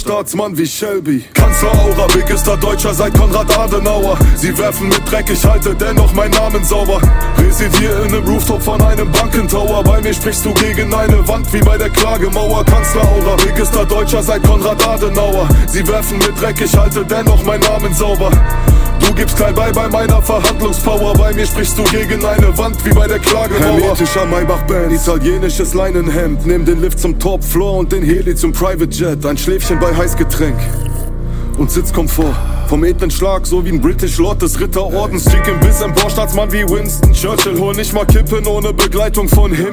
Staatsmann wie Shelby. Kanzleraura, biggester Deutscher seit Konrad Adenauer. Sie werfen mit Dreck, ich halte dennoch meinen Namen sauber. Residier in nem Rooftop von einem Bankentower. Bei mir sprichst du gegen eine Wand wie bei der Klagemauer. Kanzleraura, biggester Deutscher seit Konrad Adenauer. Sie werfen mit Dreck, ich halte dennoch meinen Namen sauber. Du gibst klein bei meiner Verhandlungspower. Bei mir sprichst du gegen eine Wand wie bei der Klagemauer. Hermetischer Maybach-Band, italienisches Leinenhemd. Nimm den Lift zum Topfloor und den Heli zum Private Jet. Ein Schläfchen bei Heißgetränk und Sitzkomfort. Vom edlen Schlag, so wie ein British Lord des Ritterordens. Chicken Biss im Staatsmann wie Winston Churchill. Hol nicht mal Kippen ohne Begleitung von Himmel.